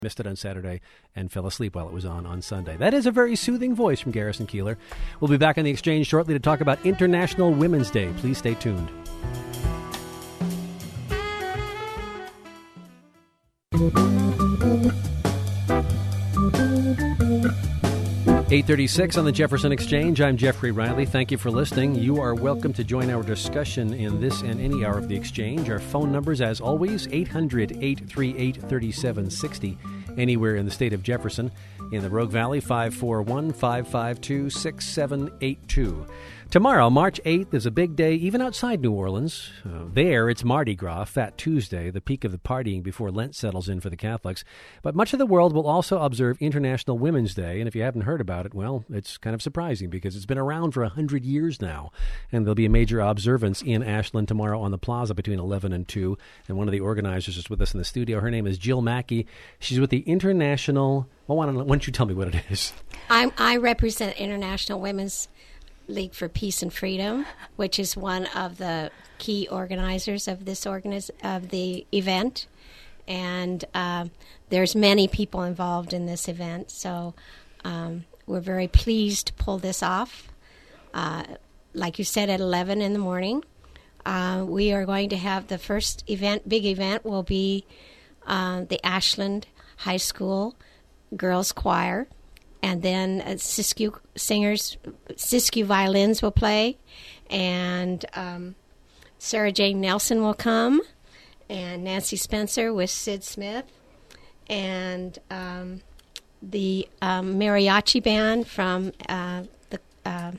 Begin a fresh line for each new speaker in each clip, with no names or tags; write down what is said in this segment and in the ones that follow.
Missed it on Saturday and fell asleep while it was on Sunday. That is a very soothing voice from Garrison Keillor. We'll be back on the Exchange shortly to talk about International Women's Day. Please stay tuned. $8:36 on the Jefferson Exchange. I'm Jeffrey Riley. Thank you for listening. You are welcome to join our discussion in this and any hour of the Exchange. Our phone numbers, as always, 800-838-3760, anywhere in the state of Jefferson. In the Rogue Valley, 541-552-6782. Tomorrow, March 8th, is a big day even outside New Orleans. There, it's Mardi Gras, Fat Tuesday, the peak of the partying before Lent settles in for the Catholics. But much of the world will also observe International Women's Day, and if you haven't heard about it, well, it's kind of surprising because it's been around for 100 years now. And there'll be a major observance in Ashland tomorrow on the plaza between 11 and 2. And one of the organizers is with us in the studio. Her name is Jill Mackey. She's with the International... Well, why don't you tell me what it is?
I represent International Women's League for Peace and Freedom, which is one of the key organizers of this of the event, and there's many people involved in this event. So we're very pleased to pull this off. Like you said, at 11 in the morning, we are going to have the first event. Big event will be the Ashland High School Girls Choir. And then Siskiyou singers, Siskiyou violins will play, and Sarah Jane Nelson will come, and Nancy Spencer with Sid Smith, and the mariachi band from the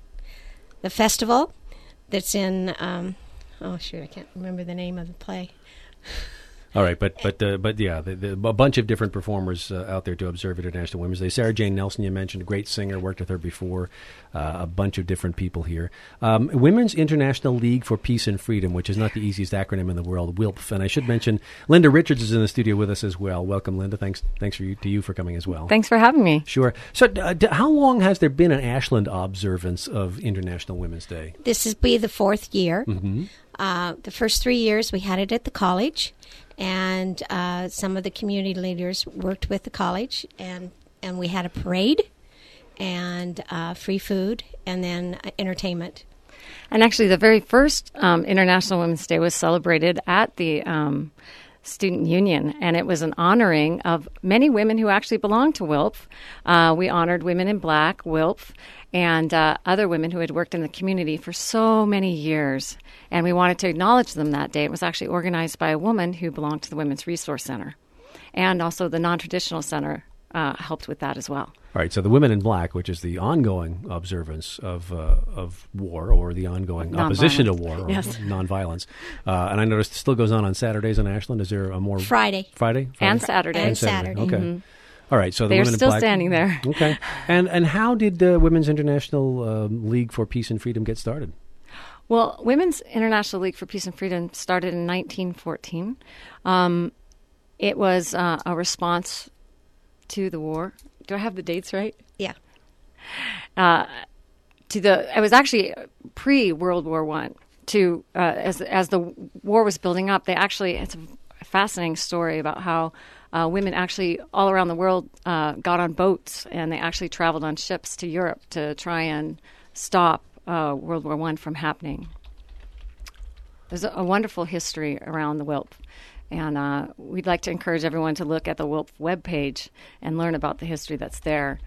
festival that's in. I can't remember the name of the play.
All right, but yeah, a bunch of different performers out there to observe International Women's Day. Sarah Jane Nelson, you mentioned, a great singer, worked with her before. A bunch of different people here. Women's International League for Peace and Freedom, which is not the easiest acronym in the world, WILPF. And I should mention, Linda Richards is in the studio with us as well. Welcome, Linda. Thanks to you for coming as well.
Thanks for having me.
Sure. So, how long has there been an Ashland observance of International Women's Day?
This will be the fourth year.
Mm-hmm.
The first 3 years we had it at the college. And some of the community leaders worked with the college, and we had a parade and free food and then entertainment.
And actually, the very first International Women's Day was celebrated at the Student Union, and it was an honoring of many women who actually belonged to WILPF. We honored Women in Black, WILPF, and other women who had worked in the community for so many years. And we wanted to acknowledge them that day. It was actually organized by a woman who belonged to the Women's Resource Center. And also the Non-Traditional Center helped with that as well.
All right, so the Women in Black, which is the ongoing observance of war, or the ongoing opposition to war, or nonviolence. And I noticed it still goes on Saturdays in Ashland. Is there a more...
Friday?
And Saturday.
And Saturday.
Okay.
Mm-hmm.
All right, so the
They're
Women
still
in Black...
standing there.
Okay. And how did the Women's International League for Peace and Freedom get started?
Well, Women's International League for Peace and Freedom started in 1914. It was a response to the war. Do I have the dates right?
Yeah.
It was actually pre-World War I. As the war was building up, it's a fascinating story about how women actually all around the world got on boats, and they actually traveled on ships to Europe to try and stop World War I from happening. There's a wonderful history around the WILPF, and we'd like to encourage everyone to look at the WILPF webpage and learn about the history that's there.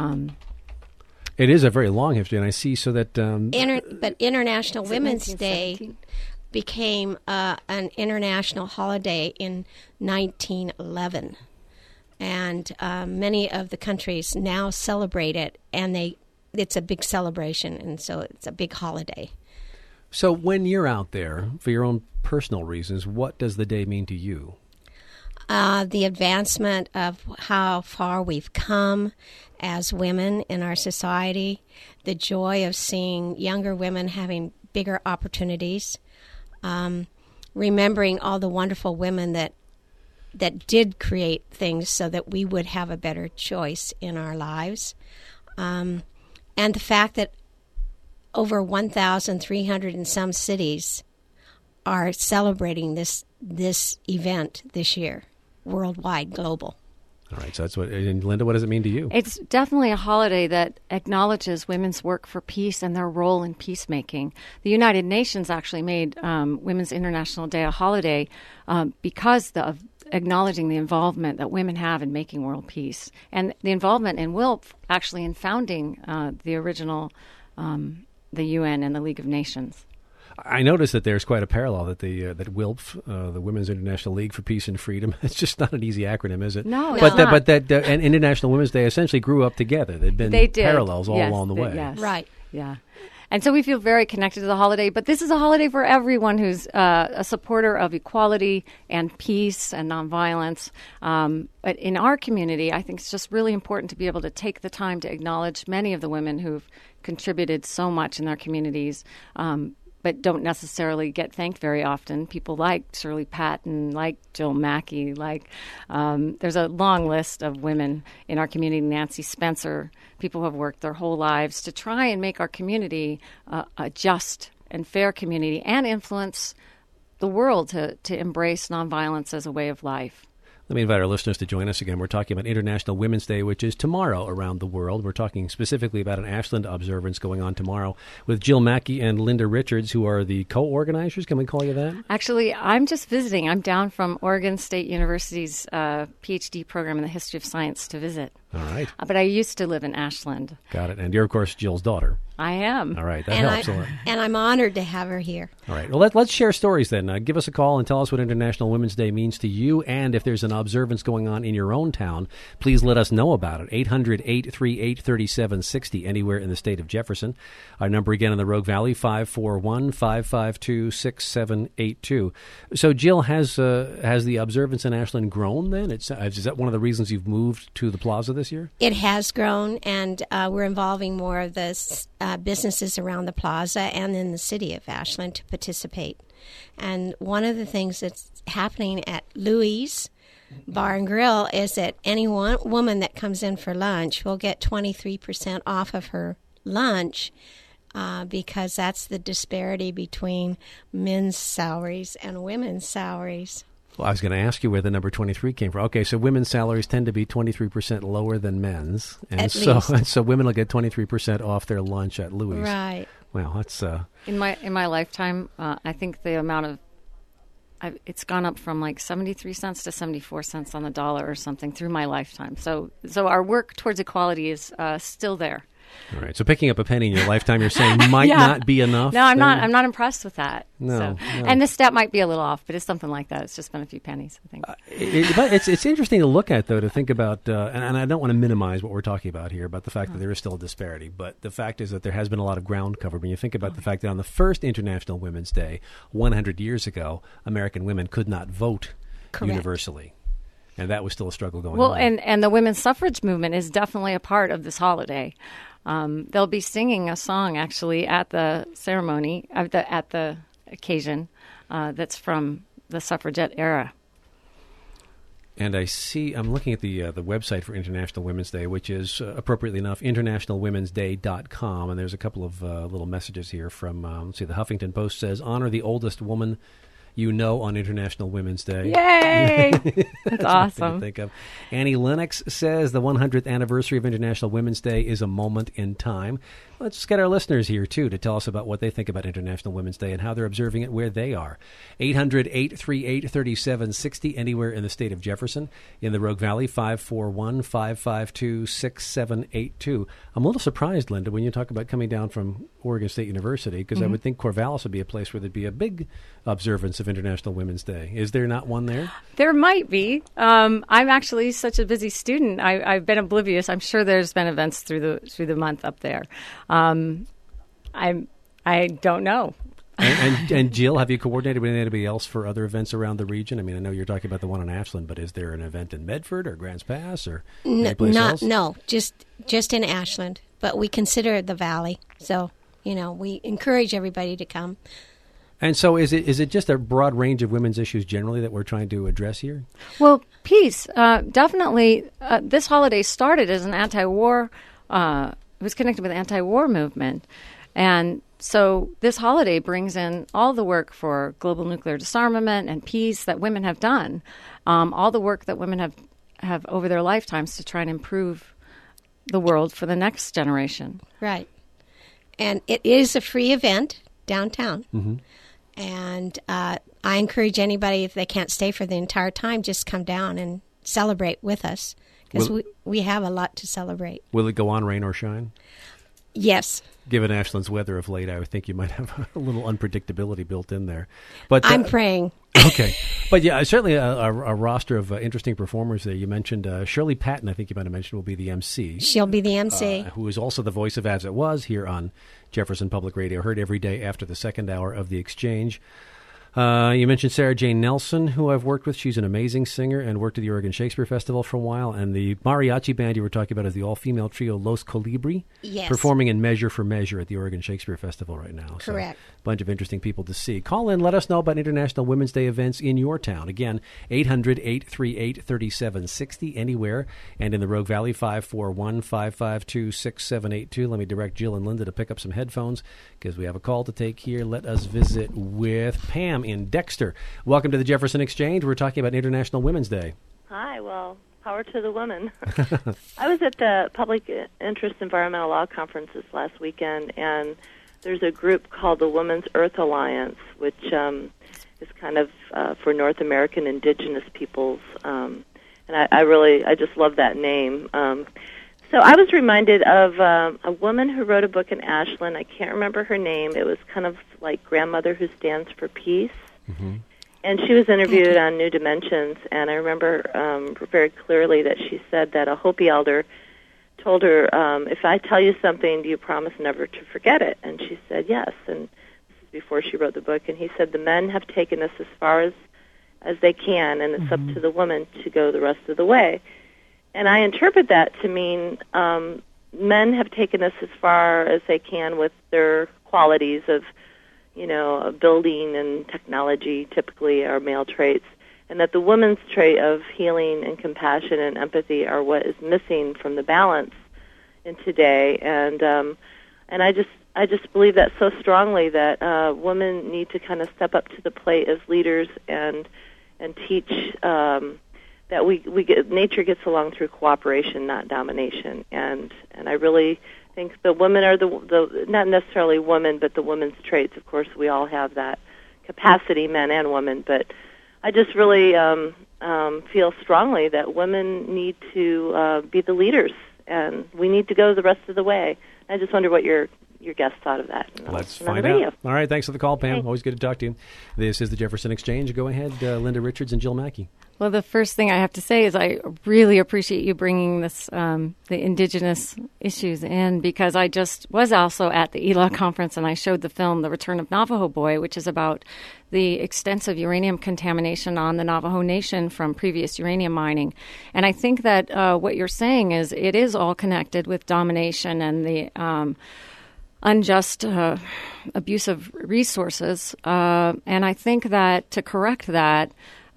It is a very long history, and I see so that...
But International Women's Day became an international holiday in 1911, and many of the countries now celebrate it, and it's a big celebration, and so it's a big holiday.
So when you're out there, for your own personal reasons, what does the day mean to you?
The advancement of how far we've come as women in our society, the joy of seeing younger women having bigger opportunities, remembering all the wonderful women that did create things so that we would have a better choice in our lives, and the fact that over 1,300 in some cities are celebrating this event this year, worldwide, global.
All right, so that's what, and Linda, what does it mean to you?
It's definitely a holiday that acknowledges women's work for peace and their role in peacemaking. The United Nations actually made Women's International Day a holiday because of acknowledging the involvement that women have in making world peace, and the involvement in WILPF actually in founding the original, the UN and the League of Nations.
I noticed that there's quite a parallel that that WILPF, the Women's International League for Peace and Freedom, it's just not an easy acronym, is it?
No,
but
it's not.
And International Women's Day essentially grew up together. They did parallels all along the way.
Yes.
Right.
Yeah. And so we feel very connected to the holiday, but this is a holiday for everyone who's a supporter of equality and peace and nonviolence. But in our community, I think it's just really important to be able to take the time to acknowledge many of the women who've contributed so much in their communities, but don't necessarily get thanked very often. People like Shirley Patton, like Jill Mackey, there's a long list of women in our community, Nancy Spencer, people who have worked their whole lives to try and make our community a just and fair community and influence the world to embrace nonviolence as a way of life.
Let me invite our listeners to join us again. We're talking about International Women's Day, which is tomorrow around the world. We're talking specifically about an Ashland observance going on tomorrow with Jill Mackey and Linda Richards, who are the co-organizers. Can we call you that?
Actually, I'm just visiting. I'm down from Oregon State University's PhD program in the history of science to visit.
All right.
But I used to live in Ashland.
Got it. And you're, of course, Jill's daughter.
I am.
All right. That helps a lot.
And I'm honored to have her here.
All right. Well, let's share stories then. Give us a call and tell us what International Women's Day means to you. And if there's an observance going on in your own town, please let us know about it. 800-838-3760, anywhere in the state of Jefferson. Our number again in the Rogue Valley, 541-552-6782. So, Jill, has the observance in Ashland grown then? Is that one of the reasons you've moved to the plaza this year?
It has grown, and we're involving more of the businesses around the plaza and in the city of Ashland to participate. And one of the things that's happening at Louis Bar and Grill is that any woman that comes in for lunch will get 23% off of her lunch because that's the disparity between men's salaries and women's salaries.
Well, I was going to ask you where the number 23 came from. Okay, so women's salaries tend to be 23% lower than men's. And so women will get 23% off their lunch at Louis.
Right.
Well, that's...
In my lifetime, I think the amount of... it's gone up from like 73 cents to 74 cents on the dollar or something through my lifetime. So our work towards equality is still there.
All right. So picking up a penny in your lifetime, you're saying might not be enough?
No, I'm not. I'm not impressed with that.
No.
And the step might be a little off, but it's something like that. It's just been a few pennies, I think.
But it's interesting to look at, though, to think about, and I don't want to minimize what we're talking about here, about the fact that there is still a disparity. But the fact is that there has been a lot of ground covered. When you think about the fact that on the first International Women's Day, 100 years ago, American women could not vote universally. And that was still a struggle going on.
Well, and the women's suffrage movement is definitely a part of this holiday. They'll be singing a song, actually, at the ceremony, at the occasion, that's from the suffragette era.
And I'm looking at the website for International Women's Day, which is, appropriately enough, internationalwomensday.com. And there's a couple of little messages here from, let's see, the Huffington Post says, honor the oldest woman you know on International Women's Day.
Yay! That's awesome.
To think of. Annie Lennox says the 100th anniversary of International Women's Day is a moment in time. Let's get our listeners here, too, to tell us about what they think about International Women's Day and how they're observing it where they are. 800-838-3760, anywhere in the state of Jefferson. In the Rogue Valley, 541-552-6782. I'm a little surprised, Linda, when you talk about coming down from Oregon State University, because I would think Corvallis would be a place where there'd be a big observance of International Women's Day. Is there not one there?
There might be. I'm actually such a busy student. I've been oblivious. I'm sure there's been events through the month up there. I don't know.
And Jill, have you coordinated with anybody else for other events around the region? I mean, I know you're talking about the one in Ashland, but is there an event in Medford or Grants Pass or anyplace else?
No, just in Ashland. But we consider it the Valley, so we encourage everybody to come.
And so, is it just a broad range of women's issues generally that we're trying to address here?
Well, peace, definitely. This holiday started as an anti-war. It was connected with the anti-war movement, and so this holiday brings in all the work for global nuclear disarmament and peace that women have done, all the work that women have have over their lifetimes to try and improve the world for the next generation.
Right. And it is a free event downtown.
Mm-hmm.
And I encourage anybody, if they can't stay for the entire time, just come down and celebrate with us, because we have a lot to celebrate.
Will it go on, rain or shine?
Yes.
Given Ashland's weather of late, I would think you might have a little unpredictability built in there. But
I'm praying.
Okay. But yeah, certainly a roster of interesting performers there. You mentioned Shirley Patton, I think you might have mentioned, will be the MC.
She'll be the MC.
Who is also the voice of As It Was here on Jefferson Public Radio, heard every day after the second hour of the exchange. You mentioned Sarah Jane Nelson, who I've worked with. She's an amazing singer and worked at the Oregon Shakespeare Festival for a while. And the mariachi band you were talking about is the all-female trio Los Colibri,
yes,
performing in Measure for Measure at the Oregon Shakespeare Festival right now.
Correct.
So, a bunch of interesting people to see. Call in, let us know about International Women's Day events in your town. Again, 800-838-3760, anywhere. And in the Rogue Valley, 541-552-6782. Let me direct Jill and Linda to pick up some headphones, because we have a call to take here. Let us visit with Pam in Dexter. Welcome to the Jefferson Exchange. We're talking about International Women's Day.
Hi, well, power to the women. I was at the Public Interest Environmental Law Conference this last weekend, and there's a group called the Women's Earth Alliance, which is kind of for North American indigenous peoples, and I just love that name. So I was reminded of a woman who wrote a book in Ashland. I can't remember her name. It was kind of like Grandmother Who Stands for Peace.
Mm-hmm.
And she was interviewed on New Dimensions, and I remember very clearly that she said that a Hopi elder told her, if I tell you something, do you promise never to forget it? And she said yes, and this is before she wrote the book. And he said, the men have taken us as far as they can, and it's up to the women to go the rest of the way. And I interpret that to mean men have taken us as far as they can with their qualities of, building and technology typically are male traits, and that the woman's trait of healing and compassion and empathy are what is missing from the balance in today. And I just believe that so strongly that women need to kind of step up to the plate as leaders and teach that nature gets along through cooperation, not domination. And I really think the women are the not necessarily women, but the women's traits. Of course, we all have that capacity, men and women. But I just really feel strongly that women need to be the leaders, and we need to go the rest of the way. I just wonder what your guest thought of that.
Let's find out. All right, thanks for the call, Pam. Thanks. Always good to talk to you. This is the Jefferson Exchange. Go ahead, Linda Richards and Jill Mackey.
Well, the first thing I have to say is I really appreciate you bringing this the indigenous issues in, because I just was also at the ELA conference, and I showed the film The Return of Navajo Boy, which is about the extensive uranium contamination on the Navajo Nation from previous uranium mining. And I think that what you're saying is it is all connected with domination and the unjust abuse of resources. And I think that to correct that,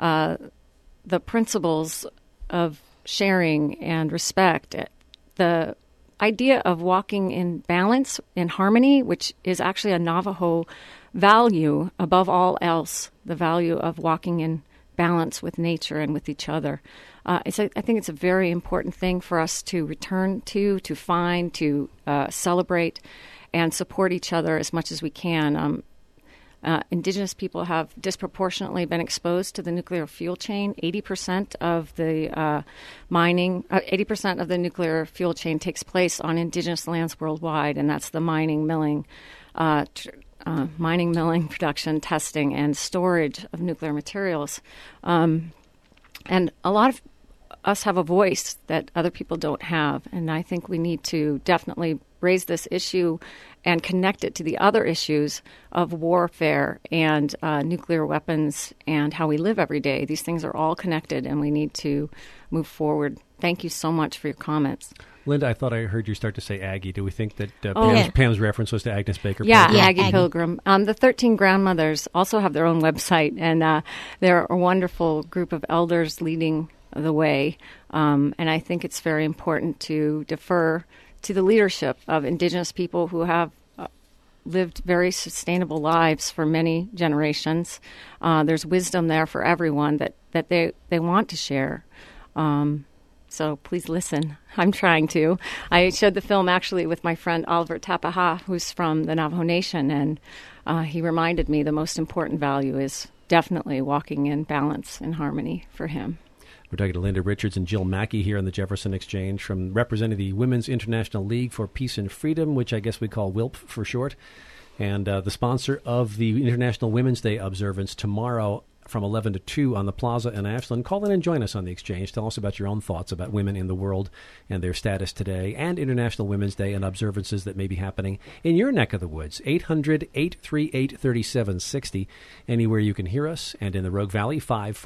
the principles of sharing and respect, the idea of walking in balance, in harmony, which is actually a Navajo value above all else, the value of walking in balance with nature and with each other. I think it's a very important thing for us to return to find, to celebrate, and support each other as much as we can. Indigenous people have disproportionately been exposed to the nuclear fuel chain. 80% of the mining, 80% of the nuclear fuel chain takes place on indigenous lands worldwide, and that's the mining, milling, production, testing, and storage of nuclear materials. And a lot of us have a voice that other people don't have, and I think we need to definitely raise this issue and connect it to the other issues of warfare and nuclear weapons and how we live every day. These things are all connected, and we need to move forward. Thank you so much for your comments.
Linda, I thought I heard you start to say Aggie. Do we think that
Yeah.
Pam's reference was to Agnes Baker?
Yeah,
Pilgrim?
Aggie Pilgrim. The 13 Grandmothers also have their own website, and they're a wonderful group of elders leading the way. And I think it's very important to defer to the leadership of Indigenous people who have lived very sustainable lives for many generations. There's wisdom there for everyone that they want to share. So please listen. I'm trying to. I showed the film actually with my friend Oliver Tapaha, who's from the Navajo Nation, and he reminded me the most important value is definitely walking in balance and harmony for him.
We're talking to Linda Richards and Jill Mackey here on the Jefferson Exchange, from representing the Women's International League for Peace and Freedom, which I guess we call WILP for short, and the sponsor of the International Women's Day observance tomorrow from 11 to 2 on the Plaza in Ashland. Call in and join us on the Exchange. Tell us about your own thoughts about women in the world and their status today, and International Women's Day and observances that may be happening in your neck of the woods. 800-838-3760. Anywhere you can hear us, and in the Rogue Valley,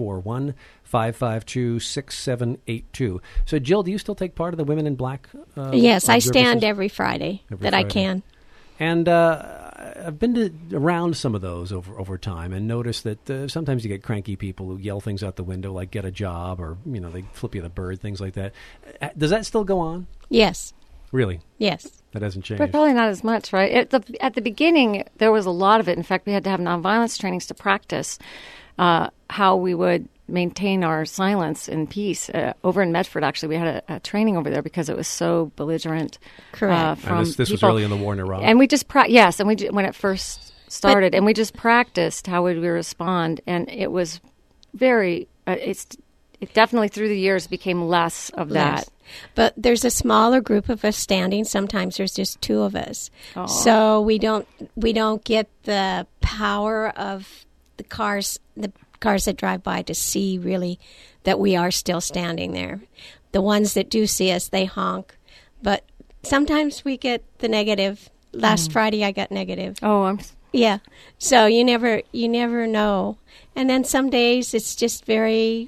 541-552-6782. So, Jill, do you still take part of the Women in Black
Yes, I stand
observances?
every Friday
Friday.
I can.
And I've been around some of those over time, and noticed that sometimes you get cranky people who yell things out the window, like "get a job," or they flip you the bird, things like that. Does that still go on?
Yes.
Really?
Yes.
That hasn't changed.
But probably not as much, right? At the beginning, there was a lot of it. In fact, we had to have nonviolence trainings to practice how we would maintain our silence in peace. Over in Medford, actually, we had a training over there because it was so belligerent.
Correct.
And this was early in the war in Iraq.
And we just when it first started, and we just practiced how would we respond, and it was very. It definitely through the years became less of that.
Yes. But there's a smaller group of us standing. Sometimes there's just two of us, so we don't get the power of the cars that drive by to see really that we are still standing there. The ones that do see us, they honk, but sometimes we get the negative. Last Friday I got negative. Yeah. So you never know. And then some days it's just very,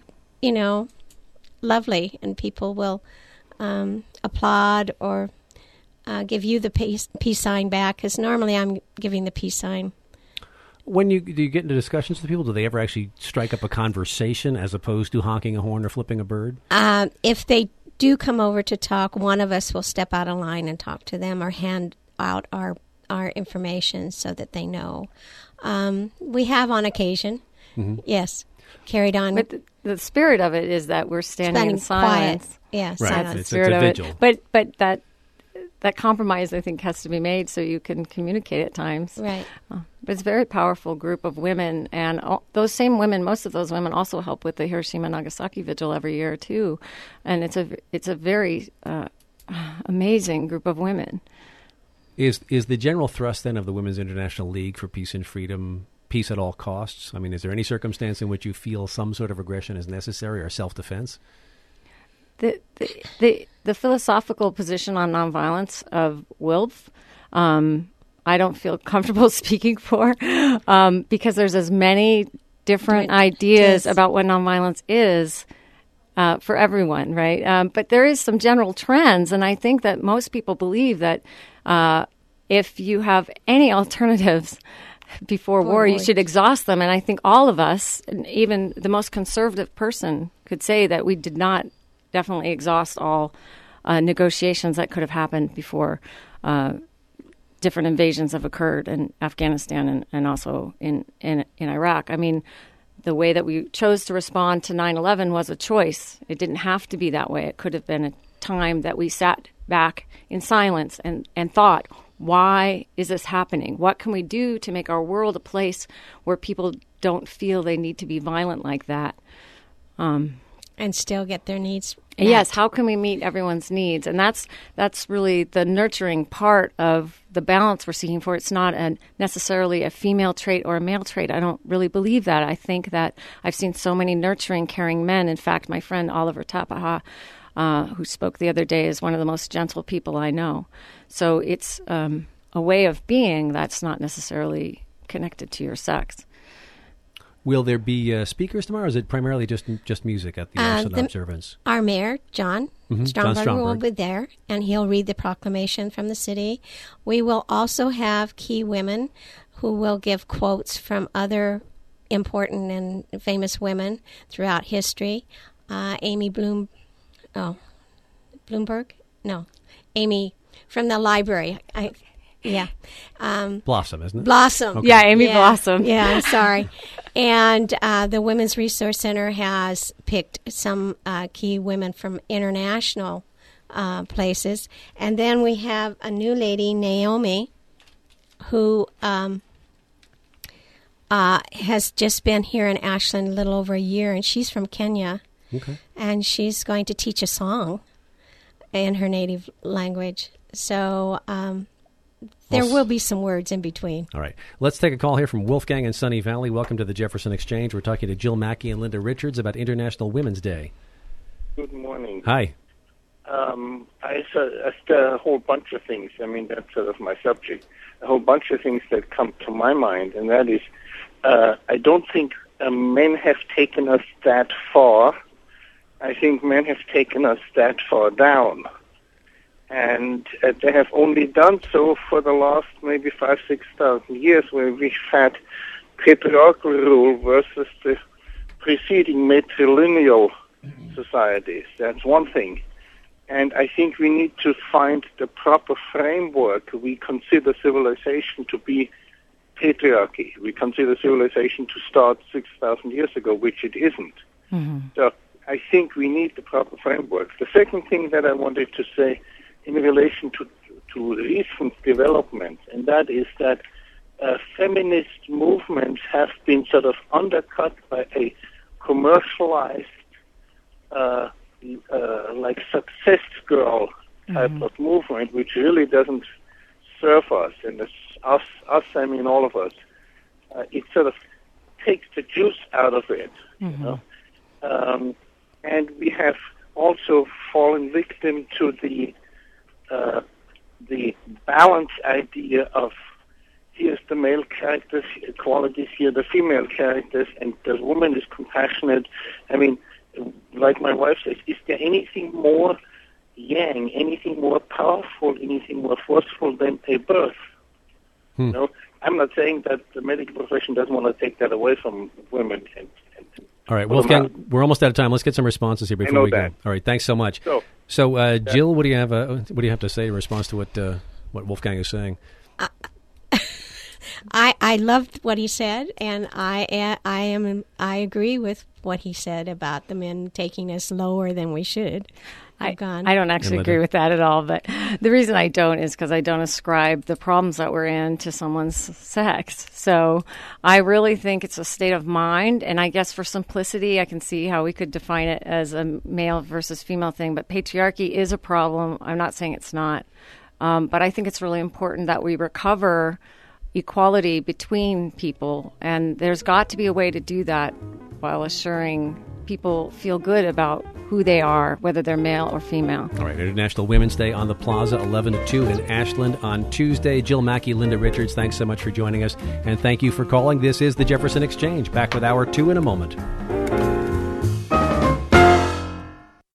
lovely, and people will applaud or give you the peace sign back, because normally I'm giving the peace sign.
Do you get into discussions with people? Do they ever actually strike up a conversation as opposed to honking a horn or flipping a bird?
If they do come over to talk, one of us will step out of line and talk to them, or hand out our information so that they know. We have on occasion, yes, carried on.
But the spirit of it is that we're standing in silence.
Quiet. Yeah,
right.
silence.
It's a vigil.
But that compromise, I think, has to be made so you can communicate at times.
Right.
But it's a very powerful group of women, and those same women, most of those women also help with the Hiroshima Nagasaki Vigil every year too, and it's a very amazing group of women.
Is the general thrust then of the Women's International League for Peace and Freedom peace at all costs? I mean, is there any circumstance in which you feel some sort of aggression is necessary or self-defense?
The philosophical position on nonviolence of WILF, I don't feel comfortable speaking for, because there's as many different ideas about what nonviolence is for everyone, right? But there is some general trends, and I think that most people believe that if you have any alternatives before war, you should exhaust them. And I think all of us, and even the most conservative person, could say that we did not definitely exhaust all negotiations that could have happened before different invasions have occurred in Afghanistan and also in Iraq. I mean, the way that we chose to respond to 9/11 was a choice. It didn't have to be that way. It could have been a time that we sat back in silence and thought, why is this happening? What can we do to make our world a place where people don't feel they need to be violent like that?
And still get their needs met.
Yes, how can we meet everyone's needs? And that's really the nurturing part of the balance we're seeking for. It's not necessarily a female trait or a male trait. I don't really believe that. I think that I've seen so many nurturing, caring men. In fact, my friend Oliver Tapaha, who spoke the other day, is one of the most gentle people I know. So it's a way of being that's not necessarily connected to your sex.
Will there be speakers tomorrow, or is it primarily just music at the Ashland observance?
Our mayor, John Stromberg, will be there, and he'll read the proclamation from the city. We will also have key women who will give quotes from other important and famous women throughout history. Amy Bloomberg? No. Amy from the library.
Blossom, isn't it?
Blossom.
Okay. Yeah, Amy Blossom.
Yeah, I'm sorry. And the Women's Resource Center has picked some key women from international places. And then we have a new lady, Naomi, who has just been here in Ashland a little over a year, and she's from Kenya.
Okay.
And she's going to teach a song in her native language. So there will be some words in between.
All right. Let's take a call here from Wolfgang in Sunny Valley. Welcome to the Jefferson Exchange. We're talking to Jill Mackey and Linda Richards about International Women's Day.
Good morning.
Hi.
I suggest a whole bunch of things. I mean, that's sort of my subject. A whole bunch of things that come to my mind, and that is, I don't think men have taken us that far. I think men have taken us that far down. And they have only done so for the last maybe 5,000-6,000 years, where we've had patriarchal rule versus the preceding matrilineal societies. That's one thing. And I think we need to find the proper framework. We consider civilization to be patriarchy. We consider civilization to start 6,000 years ago, which it isn't. Mm-hmm. So I think we need the proper framework. The second thing that I wanted to say in relation to recent developments, and that is that feminist movements have been sort of undercut by a commercialized like success girl type of movement, which really doesn't serve us. And us, I mean all of us. It sort of takes the juice out of it. You know? And we have also fallen victim to the balance idea of here's the male characters, qualities, here the female characters, and the woman is compassionate. I mean, like my wife says, is there anything more yang, anything more powerful, anything more forceful than a birth? You know, I'm not saying that the medical profession doesn't want to take that away from women.
All right, Wolfgang, we're almost out of time. Let's get some responses here before we go. All right, thanks so much. So Jill, what do you have to say in response to what Wolfgang is saying?
I loved what he said, and I agree with what he said about the men taking us lower than we should.
I don't actually agree with that at all, but the reason I don't is because I don't ascribe the problems that we're in to someone's sex. So I really think it's a state of mind, and I guess for simplicity, I can see how we could define it as a male versus female thing, but patriarchy is a problem. I'm not saying it's not, but I think it's really important that we recover equality between people, and there's got to be a way to do that while assuring people feel good about who they are, whether they're male or female.
All right, International Women's Day on the Plaza, 11 to 2 in Ashland on Tuesday. Jill Mackey, Linda Richards, thanks so much for joining us, and thank you for calling. This is the Jefferson Exchange. Back with Hour 2 in a moment.